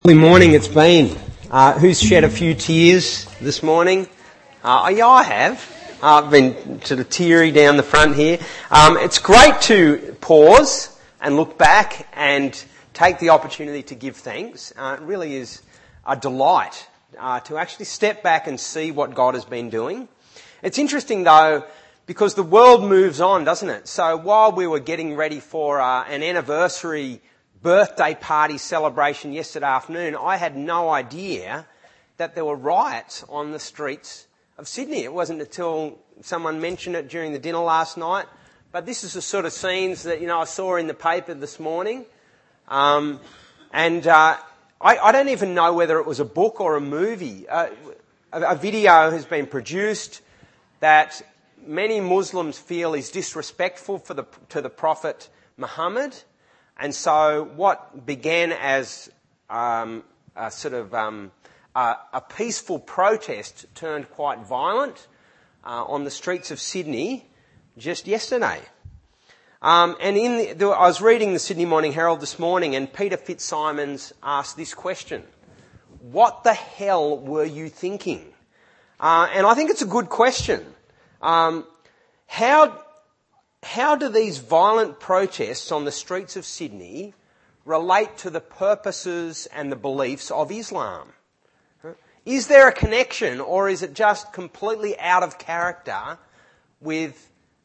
Good morning it's been. Who's shed a few tears this morning? Yeah, I have. I've been sort of teary down the front here. It's great to pause and look back and take the opportunity to give thanks. It really is a delight to actually step back and see what God has been doing. It's interesting though, because the world moves on, doesn't it? So while we were getting ready for an anniversary birthday party celebration yesterday afternoon, I had no idea that there were riots on the streets of Sydney. It wasn't until someone mentioned it during the dinner last night. But this is the sort of scenes that, I saw in the paper this morning. I don't even know whether it was a book or a movie. A video has been produced that many Muslims feel is disrespectful to the Prophet Muhammad. And so what began as a peaceful protest turned quite violent on the streets of Sydney just yesterday. I was reading the Sydney Morning Herald this morning, and Peter Fitzsimons asked this question: what the hell were you thinking? And I think it's a good question. How do these violent protests on the streets of Sydney relate to the purposes and the beliefs of Islam? Is there a connection, or is it just completely out of character with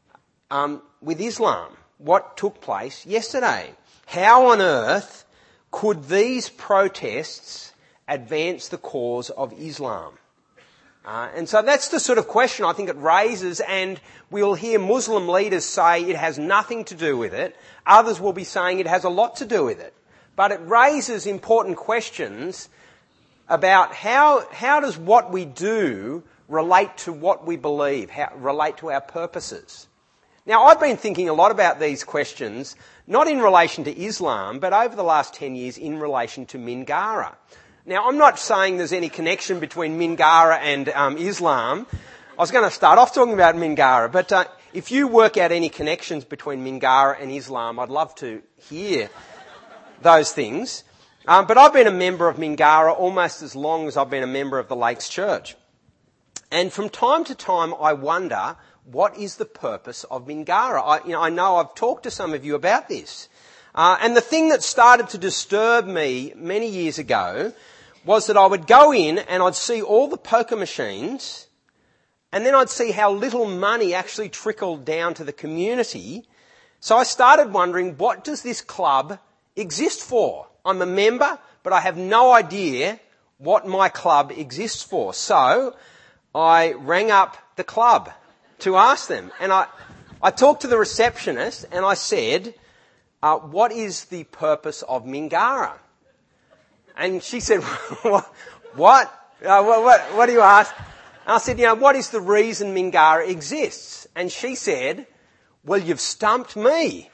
Islam? What took place yesterday? How on earth could these protests advance the cause of Islam? And so that's the sort of question I think it raises, and we'll hear Muslim leaders say it has nothing to do with it. Others will be saying it has a lot to do with it. But it raises important questions about how does what we do relate to what we believe, relate to our purposes. Now, I've been thinking a lot about these questions, not in relation to Islam, but over the last 10 years in relation to Mingara. Now, I'm not saying there's any connection between Mingara and Islam. I was going to start off talking about Mingara, but if you work out any connections between Mingara and Islam, I'd love to hear those things. But I've been a member of Mingara almost as long as I've been a member of the Lakes Church. And from time to time, I wonder, what is the purpose of Mingara? I know I've talked to some of you about this. And the thing that started to disturb me many years ago was that I would go in and I'd see all the poker machines, and then I'd see how little money actually trickled down to the community. So I started wondering, what does this club exist for? I'm a member, but I have no idea what my club exists for. So I rang up the club to ask them, and I talked to the receptionist and I said, what is the purpose of Mingara? And she said, what? What do you ask? And I said, what is the reason Mingara exists? And she said, well, you've stumped me.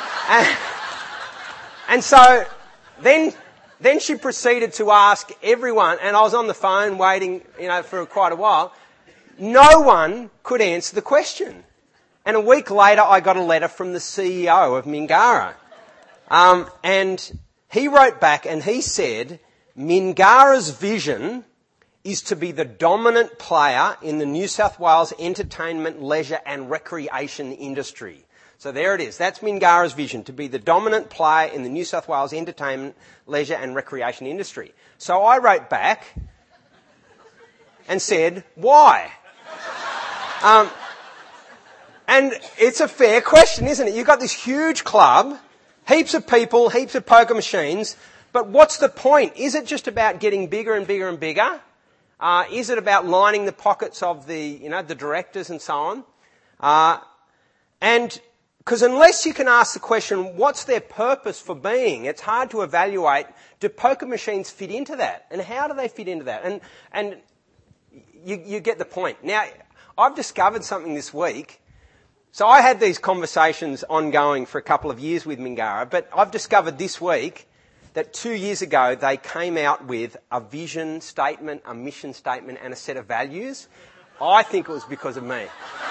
And so then she proceeded to ask everyone, and I was on the phone waiting, for quite a while. No one could answer the question. And a week later, I got a letter from the CEO of Mingara. And he wrote back and he said, Mingara's vision is to be the dominant player in the New South Wales entertainment, leisure and recreation industry. So there it is. That's Mingara's vision, to be the dominant player in the New South Wales entertainment, leisure and recreation industry. So I wrote back and said, why? And it's a fair question, isn't it? You've got this huge club, heaps of people, heaps of poker machines, but what's the point? Is it just about getting bigger and bigger and bigger? Is it about lining the pockets of the directors and so on? And because unless you can ask the question, what's their purpose for being, it's hard to evaluate, do poker machines fit into that? And how do they fit into that? And you get the point. Now, I've discovered something this week. So I had these conversations ongoing for a couple of years with Mingara, but I've discovered this week that 2 years ago they came out with a vision statement, a mission statement and a set of values. I think it was because of me.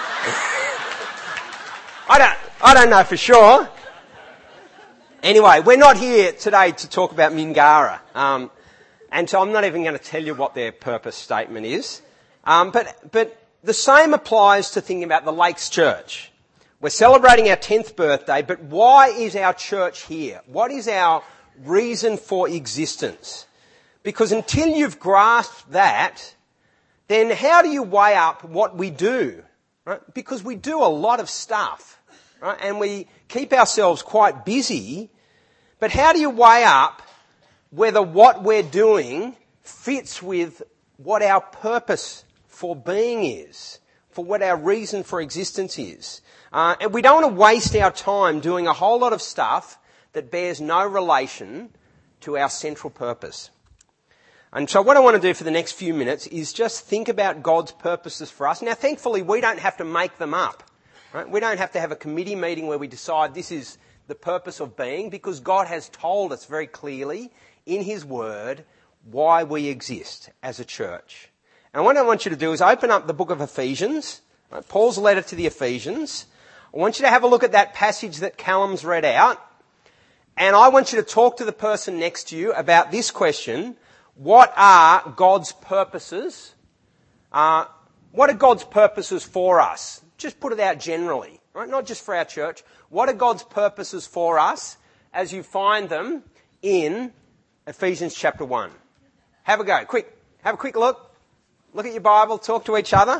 I don't know for sure. Anyway, we're not here today to talk about Mingara. And so I'm not even going to tell you what their purpose statement is. But the same applies to thinking about the Lakes Church. We're celebrating our 10th birthday, but why is our church here? What is our reason for existence? Because until you've grasped that, then how do you weigh up what we do? Right? Because we do a lot of stuff, right? And we keep ourselves quite busy, but how do you weigh up whether what we're doing fits with what our purpose for being is, for what our reason for existence is? And we don't want to waste our time doing a whole lot of stuff that bears no relation to our central purpose. And so what I want to do for the next few minutes is just think about God's purposes for us. Now, thankfully, we don't have to make them up. Right? We don't have to have a committee meeting where we decide this is the purpose of being, because God has told us very clearly in His Word why we exist as a church. And what I want you to do is open up the book of Ephesians, right? Paul's letter to the Ephesians. I want you to have a look at that passage that Callum's read out. And I want you to talk to the person next to you about this question: what are God's purposes? What are God's purposes for us? Just put it out generally, right? Not just for our church. What are God's purposes for us as you find them in Ephesians chapter 1? Have a go. Quick. Have a quick look. Look at your Bible. Talk to each other.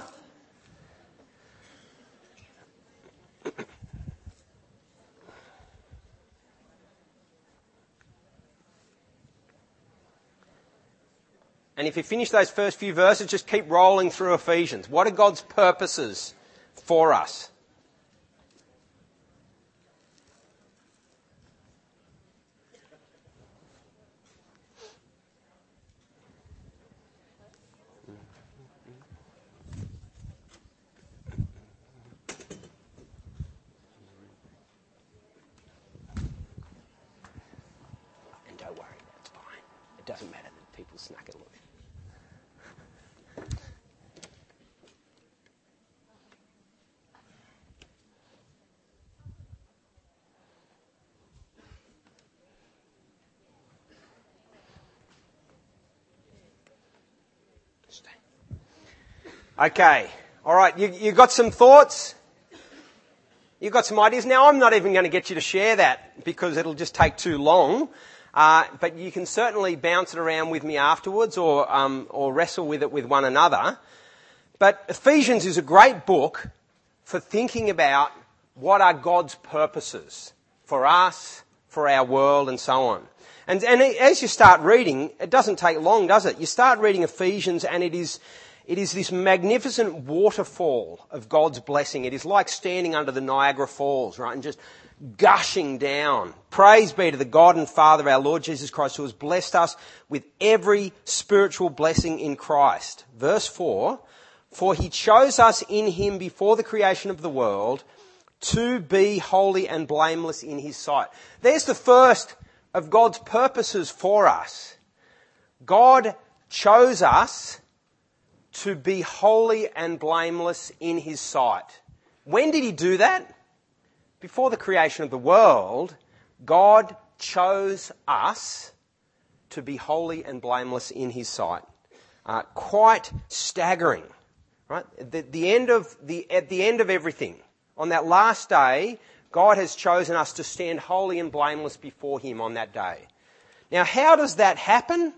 And if you finish those first few verses, just keep rolling through Ephesians. What are God's purposes for us? And don't worry, that's fine. It doesn't matter that people snuck a look. Okay, all right, you got some thoughts? You got some ideas? Now, I'm not even going to get you to share that because it'll just take too long, but you can certainly bounce it around with me afterwards or wrestle with it with one another. But Ephesians is a great book for thinking about what are God's purposes for us, for our world, and so on. And as you start reading, it doesn't take long, does it? You start reading Ephesians and it is this magnificent waterfall of God's blessing. It is like standing under the Niagara Falls, right, and just gushing down. Praise be to the God and Father of our Lord Jesus Christ, who has blessed us with every spiritual blessing in Christ. Verse 4, for He chose us in Him before the creation of the world to be holy and blameless in His sight. There's the first of God's purposes for us. God chose us to be holy and blameless in His sight. When did He do that? Before the creation of the world, God chose us to be holy and blameless in His sight. Quite staggering, right? At the end of everything, on that last day, God has chosen us to stand holy and blameless before Him on that day. Now, how does that happen?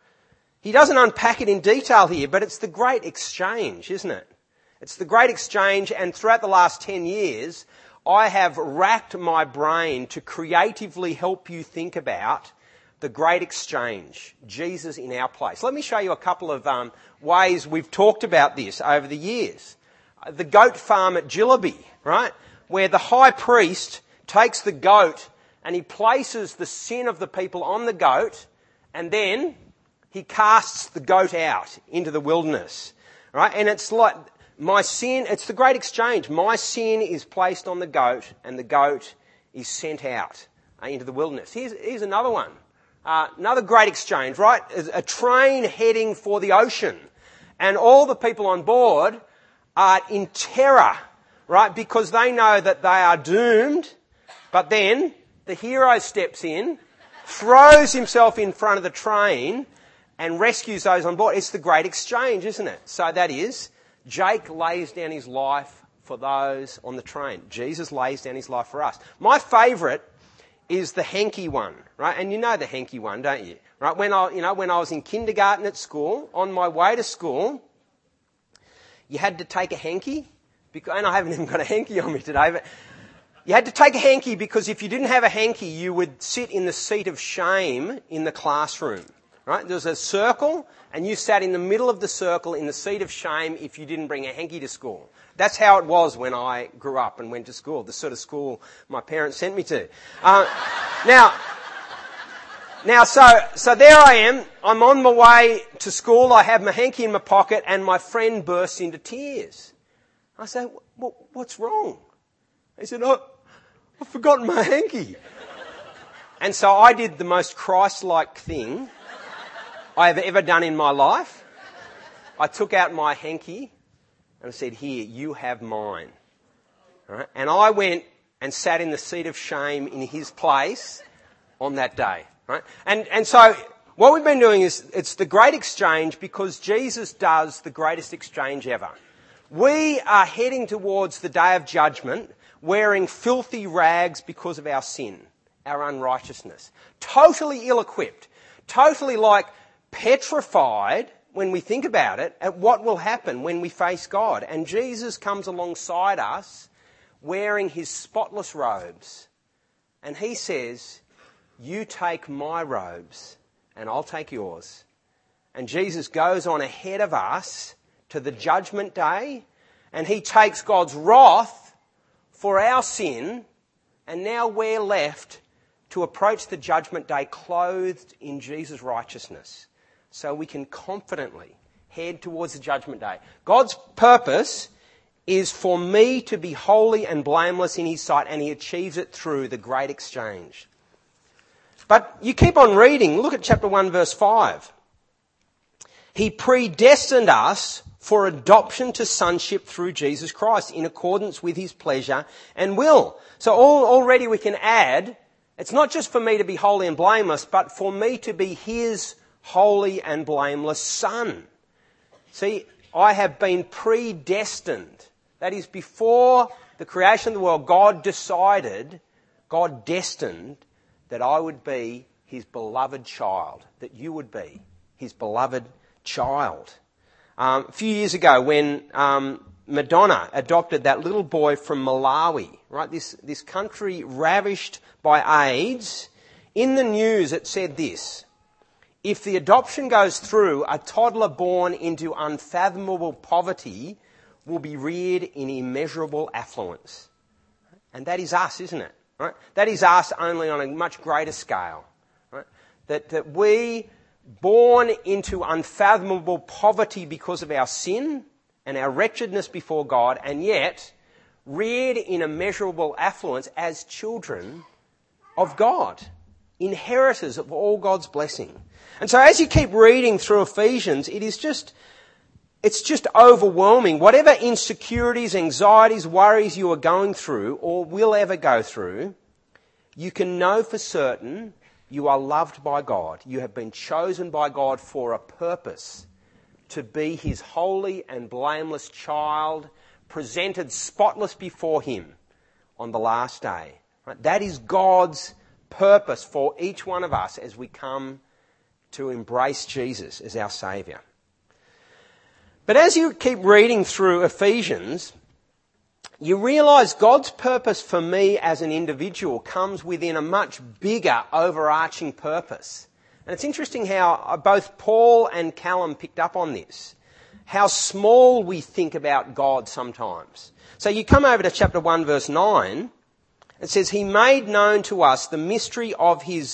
He doesn't unpack it in detail here, but it's the great exchange, isn't it? It's the great exchange, and throughout the last 10 years, I have racked my brain to creatively help you think about the great exchange, Jesus in our place. Let me show you a couple of ways we've talked about this over the years. The goat farm at Gillaby, right, where the high priest takes the goat and he places the sin of the people on the goat, and then he casts the goat out into the wilderness, right? And it's like my sin, it's the great exchange. My sin is placed on the goat and the goat is sent out into the wilderness. Here's another one. Another great exchange, right? A train heading for the ocean, and all the people on board are in terror, right? Because they know that they are doomed, but then the hero steps in, throws himself in front of the train, and rescues those on board. It's the great exchange, isn't it? So that is, Jake lays down his life for those on the train. Jesus lays down his life for us. My favourite is the hanky one, right? And you know the hanky one, don't you? Right? When I was in kindergarten at school, on my way to school, you had to take a hanky, and I haven't even got a hanky on me today, but you had to take a hanky because if you didn't have a hanky, you would sit in the seat of shame in the classroom. Right? There was a circle, and you sat in the middle of the circle in the seat of shame if you didn't bring a hanky to school. That's how it was when I grew up and went to school, the sort of school my parents sent me to. So there I am. I'm on my way to school. I have my hanky in my pocket, and my friend bursts into tears. I say, "What's wrong?" He said, "Oh, I've forgotten my hanky." And so I did the most Christ-like thing I have ever done in my life. I took out my hanky and I said, "Here, you have mine." All right? And I went and sat in the seat of shame in his place on that day. Right? And so what we've been doing is, it's the great exchange because Jesus does the greatest exchange ever. We are heading towards the day of judgment wearing filthy rags because of our sin, our unrighteousness. Totally ill-equipped, totally petrified when we think about it at what will happen when we face God. And Jesus comes alongside us wearing his spotless robes. And he says, "You take my robes and I'll take yours." And Jesus goes on ahead of us to the judgment day, and he takes God's wrath for our sin, and now we're left to approach the judgment day clothed in Jesus' righteousness, so we can confidently head towards the judgment day. God's purpose is for me to be holy and blameless in his sight, and he achieves it through the great exchange. But you keep on reading. Look at chapter 1, verse 5. He predestined us for adoption to sonship through Jesus Christ in accordance with his pleasure and will. So already we can add, it's not just for me to be holy and blameless, but for me to be his holy and blameless son. See, I have been predestined. That is, before the creation of the world, God destined that I would be his beloved child, that you would be his beloved child. A few years ago when Madonna adopted that little boy from Malawi, right, this country ravished by AIDS, in the news it said this: if the adoption goes through, a toddler born into unfathomable poverty will be reared in immeasurable affluence. And that is us, isn't it? Right? That is us, only on a much greater scale. Right? That we, born into unfathomable poverty because of our sin and our wretchedness before God, and yet reared in immeasurable affluence as children of God, inheritors of all God's blessing. And so as you keep reading through Ephesians, it's just overwhelming. Whatever insecurities, anxieties, worries you are going through or will ever go through, you can know for certain you are loved by God. You have been chosen by God for a purpose, to be his holy and blameless child, presented spotless before him on the last day. Right? That is God's purpose for each one of us as we come to embrace Jesus as our Saviour. But as you keep reading through Ephesians, you realise God's purpose for me as an individual comes within a much bigger overarching purpose. And it's interesting how both Paul and Callum picked up on this, how small we think about God sometimes. So you come over to chapter 1 verse 9, it says, he made known to us the mystery of his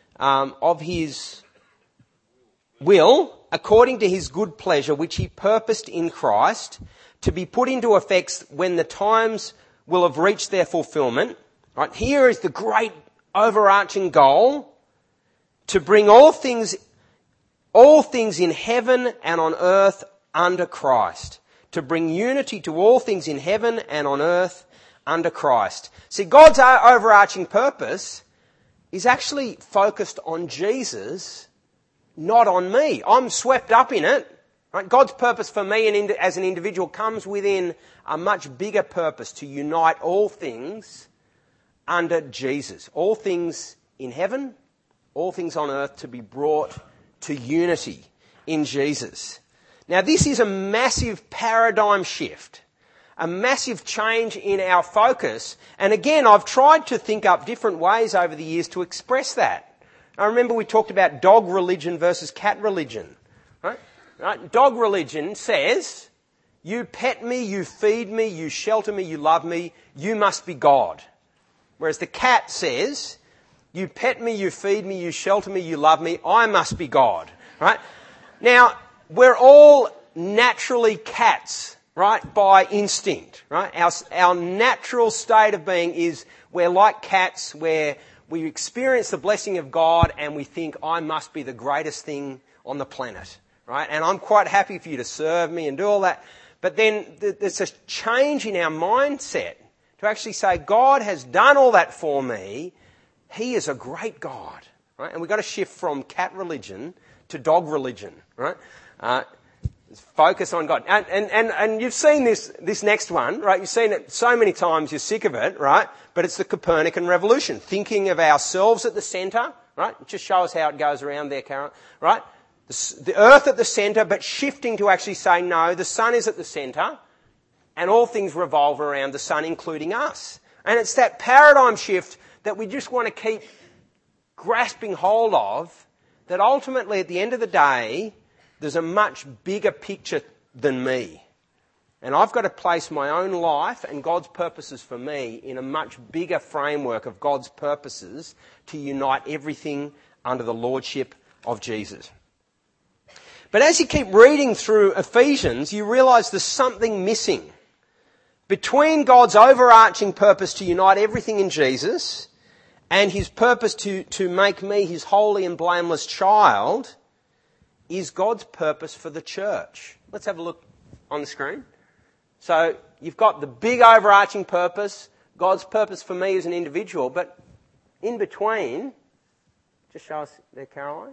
will, according to his good pleasure, which he purposed in Christ, to be put into effect when the times will have reached their fulfillment. Right? Here is the great overarching goal, to bring all things in heaven and on earth under Christ. To bring unity to all things in heaven and on earth under Christ. See, God's overarching purpose is actually focused on Jesus not on me. I'm swept up in it. Right? God's purpose for me and as an individual comes within a much bigger purpose to unite all things under Jesus. All things in heaven, all things on earth to be brought to unity in Jesus. Now this is a massive paradigm shift, a massive change in our focus. And again, I've tried to think up different ways over the years to express that. I remember we talked about dog religion versus cat religion. Right? Dog religion says, you pet me, you feed me, you shelter me, you love me, you must be God. Whereas the cat says, you pet me, you feed me, you shelter me, you love me, I must be God. Right? Now, we're all naturally cats, right, by instinct. Right? Our natural state of being is we're like cats where we experience the blessing of God and we think, I must be the greatest thing on the planet. Right? And I'm quite happy for you to serve me and do all that. But then there's a change in our mindset to actually say, God has done all that for me. He is a great God. Right? And we've got to shift from cat religion to dog religion. Right? Focus on God. And you've seen this next one, right? You've seen it so many times, you're sick of it, right? But it's the Copernican revolution. Thinking of ourselves at the centre, right? Just show us how it goes around there, Karen, right? The earth at the centre, but shifting to actually say, no, the sun is at the centre and all things revolve around the sun, including us. And it's that paradigm shift that we just want to keep grasping hold of, that ultimately at the end of the day, there's a much bigger picture than me. And I've got to place my own life and God's purposes for me in a much bigger framework of God's purposes to unite everything under the lordship of Jesus. But as you keep reading through Ephesians, you realise there's something missing. Between God's overarching purpose to unite everything in Jesus and his purpose to make me his holy and blameless child is God's purpose for the church. Let's have a look on the screen. So you've got the big overarching purpose, God's purpose for me as an individual, but in between, just show us there, Caroline.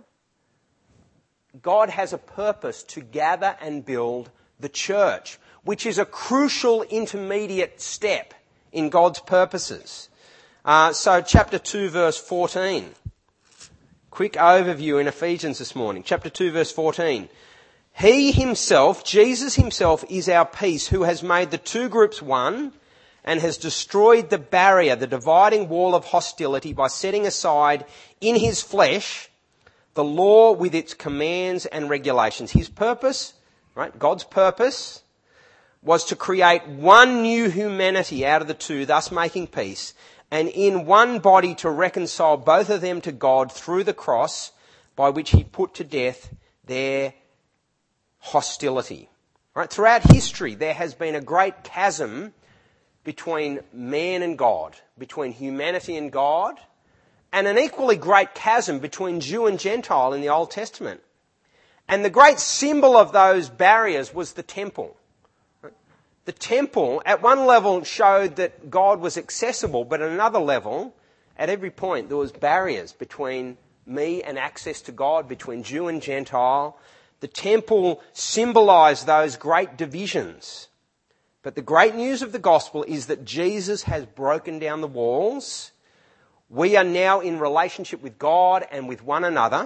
God has a purpose to gather and build the church, which is a crucial intermediate step in God's purposes. So chapter 2 verse 14. Quick overview in Ephesians this morning. Chapter 2 verse 14. He himself, Jesus himself, is our peace, who has made the two groups one and has destroyed the barrier, the dividing wall of hostility by setting aside in his flesh the law with its commands and regulations. His purpose, right, God's purpose, was to create one new humanity out of the two, thus making peace, and in one body to reconcile both of them to God through the cross, by which he put to death their hostility. Right? Throughout history, there has been a great chasm between man and God, between humanity and God, and an equally great chasm between Jew and Gentile in the Old Testament. And the great symbol of those barriers was the temple. The temple, at one level, showed that God was accessible, but at another level, at every point, there was barriers between me and access to God, between Jew and Gentile. The temple symbolised those great divisions. But the great news of the gospel is that Jesus has broken down the walls. We are now in relationship with God and with one another.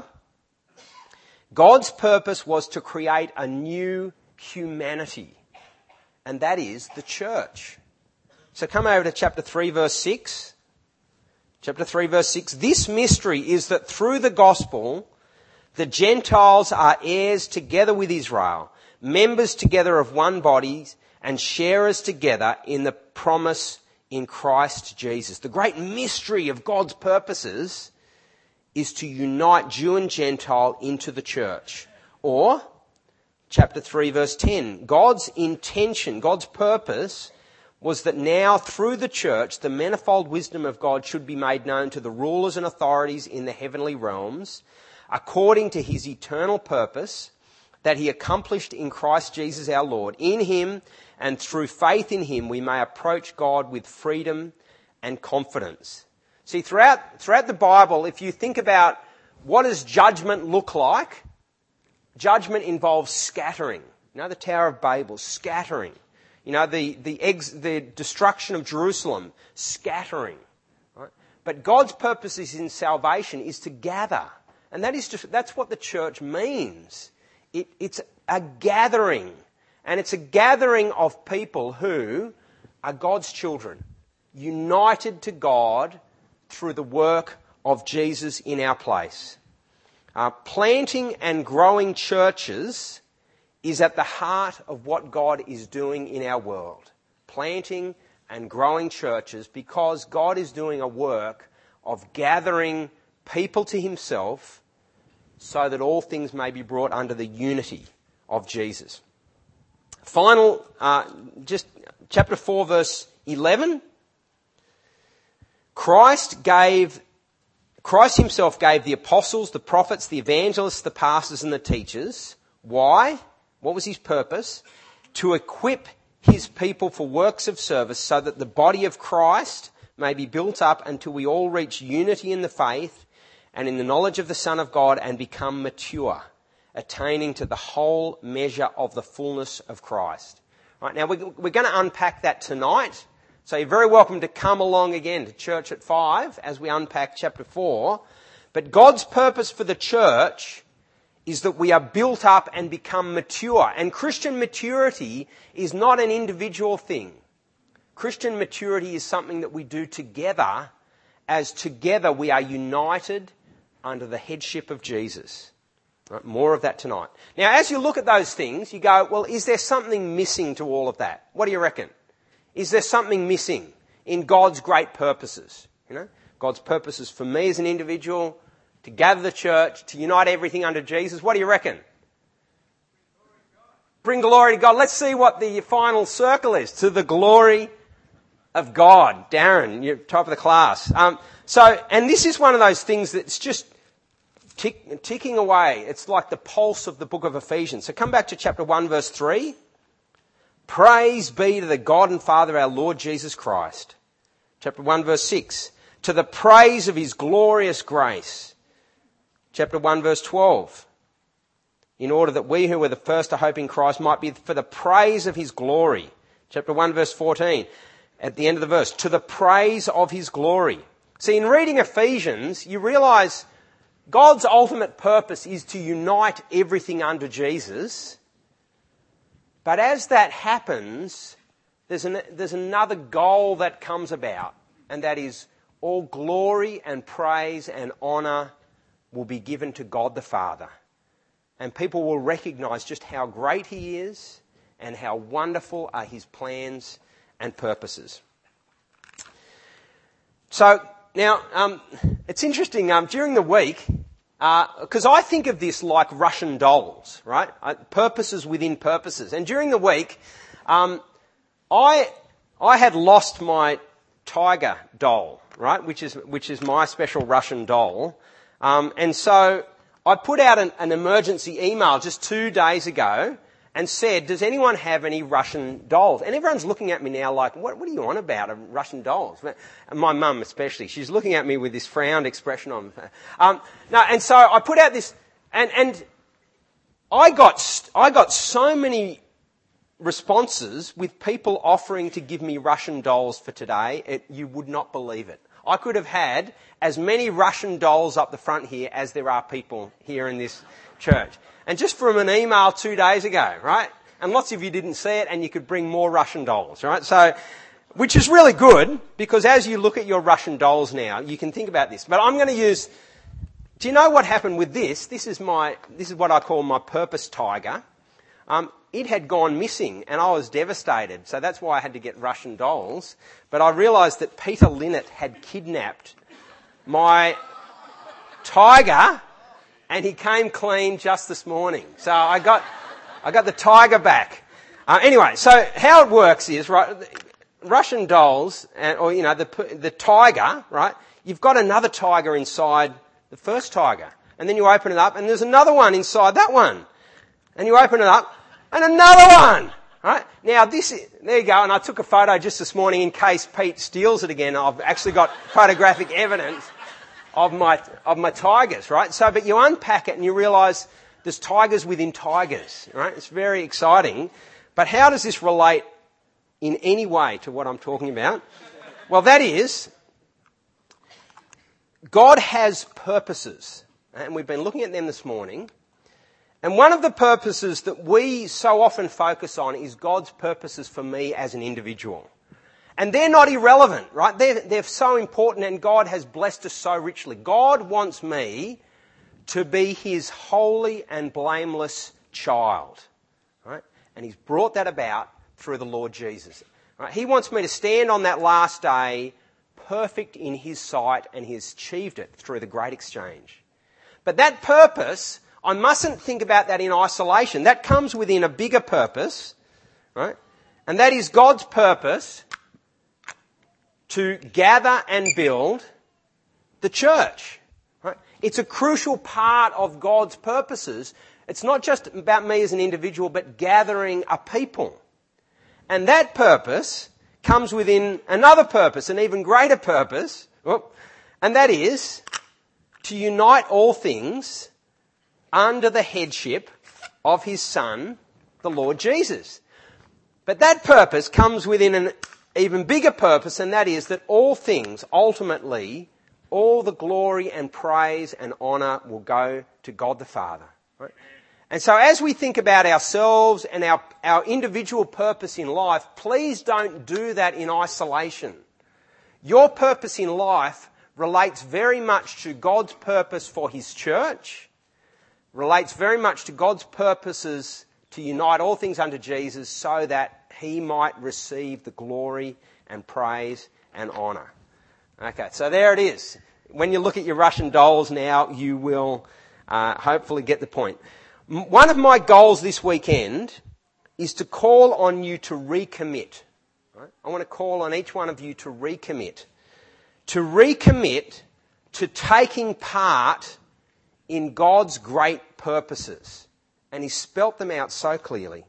God's purpose was to create a new humanity, and that is the church. So come over to chapter 3 verse 6. Chapter 3 verse 6. This mystery is that through the gospel, the Gentiles are heirs together with Israel, members together of one body, and sharers together in the promise in Christ Jesus. The great mystery of God's purposes is to unite Jew and Gentile into the church. Or, chapter 3 verse 10, God's intention, God's purpose was that now through the church, the manifold wisdom of God should be made known to the rulers and authorities in the heavenly realms, according to his eternal purpose that he accomplished in Christ Jesus our Lord. In him and through faith in him, we may approach God with freedom and confidence. See, throughout the Bible, if you think about what does judgment look like, judgment involves scattering. You know, the Tower of Babel, scattering. You know, the destruction of Jerusalem, scattering. Right? But God's purposes in salvation is to gather. And that's what the church means. It's a gathering. And it's a gathering of people who are God's children, united to God through the work of Jesus in our place. Planting and growing churches is at the heart of what God is doing in our world. Planting and growing churches because God is doing a work of gathering people to himself so that all things may be brought under the unity of Jesus. Final, just chapter 4 verse 11. Christ himself gave the apostles, the prophets, the evangelists, the pastors and the teachers. Why? What was his purpose? To equip his people for works of service so that the body of Christ may be built up until we all reach unity in the faith and in the knowledge of the Son of God and become mature, attaining to the whole measure of the fullness of Christ. Right, now we're going to unpack that tonight. So you're very welcome to come along again to church at 5 as we unpack chapter 4. But God's purpose for the church is that we are built up and become mature. And Christian maturity is not an individual thing. Christian maturity is something that we do together, as together we are united under the headship of Jesus. Right, more of that tonight. Now, as you look at those things, you go, well, is there something missing to all of that? What do you reckon? Is there something missing in God's great purposes? You know, God's purposes for me as an individual, to gather the church, to unite everything under Jesus. What do you reckon? Bring glory to God. Let's see what the final circle is. To the glory of God. Darren, you're top of the class. And this is one of those things that's just ticking away. It's like the pulse of the book of Ephesians. So come back to chapter 1 verse 3. Praise be to the God and Father our Lord Jesus Christ. Chapter 1 verse 6. To the praise of his glorious grace. Chapter 1 verse 12. In order that we who were the first to hope in Christ might be for the praise of his glory. Chapter 1 verse 14. At the end of the verse. To the praise of his glory. See, in reading Ephesians, you realise God's ultimate purpose is to unite everything under Jesus. But as that happens, there's another goal that comes about, and that is all glory and praise and honour will be given to God the Father. And people will recognise just how great he is and how wonderful are his plans and purposes. So, now, it's interesting, during the week, because I think of this like Russian dolls, right? Purposes within purposes. And during the week, I had lost my tiger doll, right? Which is my special Russian doll. And so I put out an emergency email just 2 days ago and said, does anyone have any Russian dolls? And everyone's looking at me now like, what are you on about, Russian dolls? And my mum especially, she's looking at me with this frowned expression on her. And so I put out this, and I got so many responses with people offering to give me Russian dolls for today, you would not believe it. I could have had as many Russian dolls up the front here as there are people here in this church. And just from an email 2 days ago, right? And lots of you didn't see it, and you could bring more Russian dolls, right? So, which is really good, because as you look at your Russian dolls now, you can think about this. But I'm going to use, do you know what happened with this? This is what I call my purpose tiger. It had gone missing, and I was devastated. So that's why I had to get Russian dolls. But I realised that Peter Linnett had kidnapped my tiger, and he came clean just this morning. So I got the tiger back. Anyway, so how it works is, right, Russian dolls, or you know, the tiger, right? You've got another tiger inside the first tiger, and then you open it up, and there's another one inside that one, and you open it up, and another one. Right? Now there you go, and I took a photo just this morning in case Pete steals it again. I've actually got photographic evidence of my tigers, right? So, but you unpack it and you realise there's tigers within tigers, right? It's very exciting. But how does this relate in any way to what I'm talking about? Well, that is, God has purposes, and we've been looking at them this morning. And one of the purposes that we so often focus on is God's purposes for me as an individual. And they're not irrelevant, right? They're so important, and God has blessed us so richly. God wants me to be his holy and blameless child, right? And he's brought that about through the Lord Jesus. Right? He wants me to stand on that last day perfect in his sight, and he has achieved it through the great exchange. But that purpose, I mustn't think about that in isolation. That comes within a bigger purpose, right? And that is God's purpose to gather and build the church. Right? It's a crucial part of God's purposes. It's not just about me as an individual, but gathering a people. And that purpose comes within another purpose, an even greater purpose, and that is to unite all things under the headship of his Son, the Lord Jesus. But that purpose comes within an even bigger purpose, and that is that all things, ultimately, all the glory and praise and honour will go to God the Father. Right? And so as we think about ourselves and our individual purpose in life, please don't do that in isolation. Your purpose in life relates very much to God's purpose for his church, relates very much to God's purposes to unite all things unto Jesus so that he might receive the glory and praise and honour. Okay, so there it is. When you look at your Russian dolls now, you will hopefully get the point. One of my goals this weekend is to call on you to recommit. Right? I want to call on each one of you to recommit. To recommit to taking part in God's great purposes. And he spelt them out so clearly.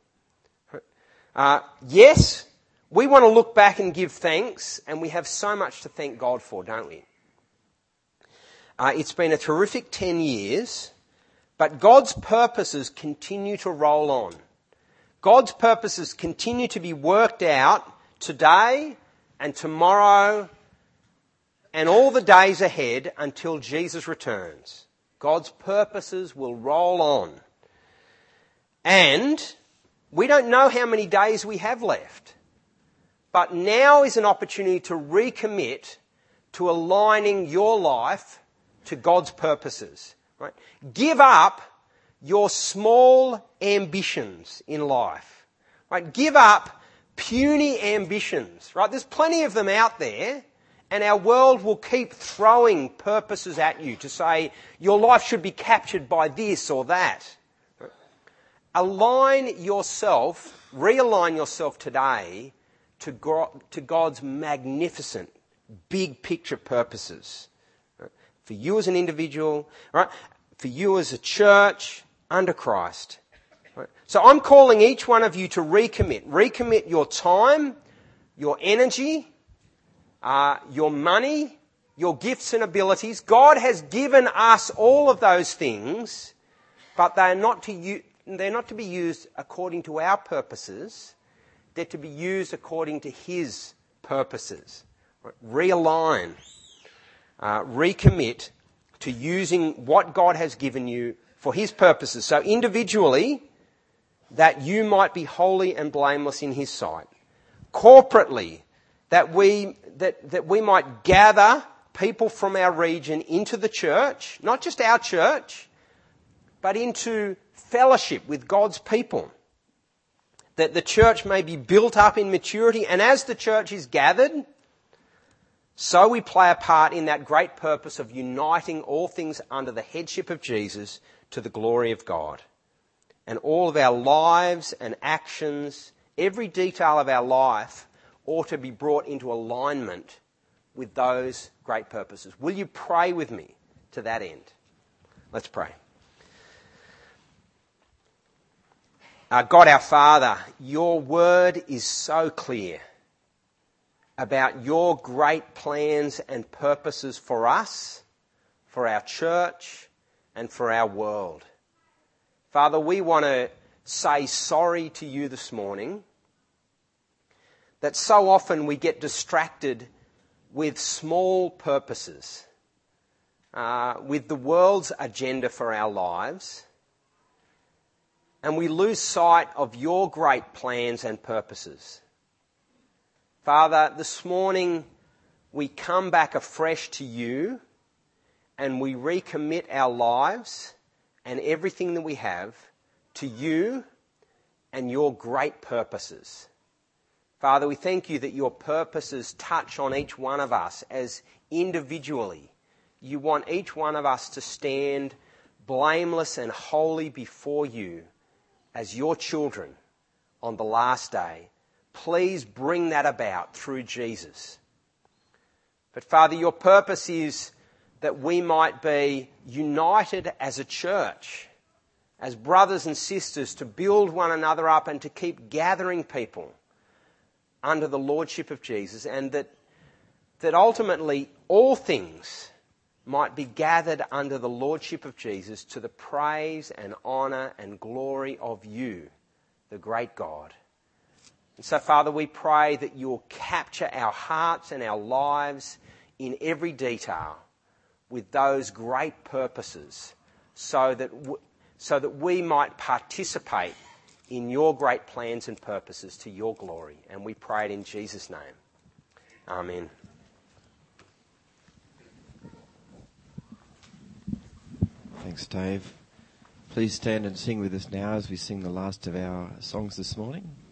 Yes, we want to look back and give thanks, and we have so much to thank God for, don't we? It's been a terrific 10 years, but God's purposes continue to roll on. God's purposes continue to be worked out today and tomorrow and all the days ahead until Jesus returns. God's purposes will roll on. And we don't know how many days we have left. But now is an opportunity to recommit to aligning your life to God's purposes. Right? Give up your small ambitions in life. Right? Give up puny ambitions. Right? There's plenty of them out there, and our world will keep throwing purposes at you to say your life should be captured by this or that. Right? Realign yourself today to God's magnificent, big picture purposes. Right? For you as an individual, right? For you as a church under Christ. Right? So I'm calling each one of you to recommit. Recommit your time, your energy, your money, your gifts and abilities. God has given us all of those things, but they're not to be used according to our purposes. They're to be used according to his purposes. Right? Realign. Recommit to using what God has given you for his purposes. So individually, that you might be holy and blameless in his sight. Corporately, that we might gather people from our region into the church, not just our church, but into fellowship with God's people. That the church may be built up in maturity, and as the church is gathered, so we play a part in that great purpose of uniting all things under the headship of Jesus to the glory of God. And all of our lives and actions, every detail of our life ought to be brought into alignment with those great purposes. Will you pray with me to that end? Let's pray. God our Father, your word is so clear about your great plans and purposes for us, for our church, and for our world. Father, we want to say sorry to you this morning that so often we get distracted with small purposes, with the world's agenda for our lives, and we lose sight of your great plans and purposes. Father, this morning we come back afresh to you and we recommit our lives and everything that we have to you and your great purposes. Father, we thank you that your purposes touch on each one of us as individually. You want each one of us to stand blameless and holy before you as your children on the last day. Please bring that about through Jesus. But Father, your purpose is that we might be united as a church, as brothers and sisters, to build one another up and to keep gathering people under the lordship of Jesus, and that ultimately all things might be gathered under the lordship of Jesus to the praise and honour and glory of you, the great God. And so, Father, we pray that you'll capture our hearts and our lives in every detail with those great purposes so that we might participate in your great plans and purposes to your glory. And we pray it in Jesus' name. Amen. Thanks, Dave. Please stand and sing with us now as we sing the last of our songs this morning.